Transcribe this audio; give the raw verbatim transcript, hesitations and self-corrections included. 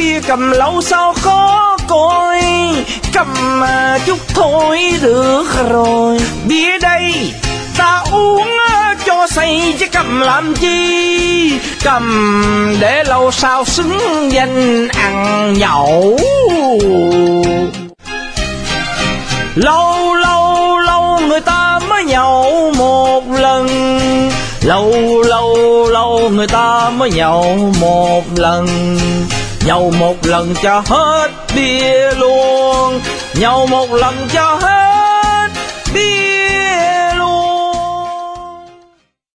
bia cầm lâu sao khó coi, cầm mà chút thôi được rồi. Bia đây ta uống cho say chứ cầm làm chi, cầm để lâu sao xứng danh ăn nhậu. Lâu lâu lâu người ta mới nhậu một lần, lâu lâu lâu người ta mới nhậu một lần. Nhậu một lần cho hết bia luôn, nhậu một lần cho hết bia.